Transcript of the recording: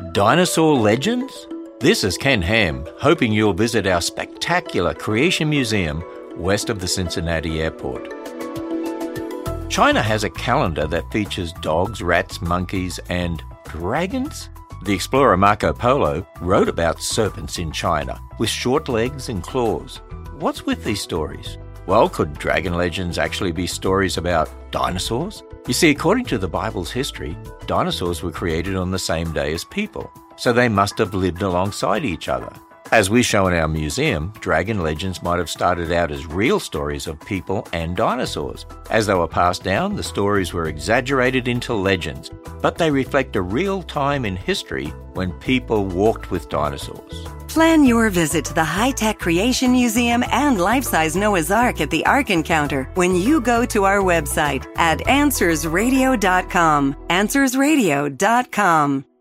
Dinosaur legends? This is Ken Ham, hoping you'll visit our spectacular Creation Museum west of the Cincinnati Airport. China has a calendar that features dogs, rats, monkeys, and dragons? The explorer Marco Polo wrote about serpents in China with short legs and claws. What's with these stories? Well, could dragon legends actually be stories about dinosaurs? You see, according to the Bible's history, dinosaurs were created on the same day as people, so they must have lived alongside each other. As we show in our museum, dragon legends might have started out as real stories of people and dinosaurs. As they were passed down, the stories were exaggerated into legends, but they reflect a real time in history when people walked with dinosaurs. Plan your visit to the high-tech Creation Museum and life-size Noah's Ark at the Ark Encounter when you go to our website at AnswersRadio.com. AnswersRadio.com.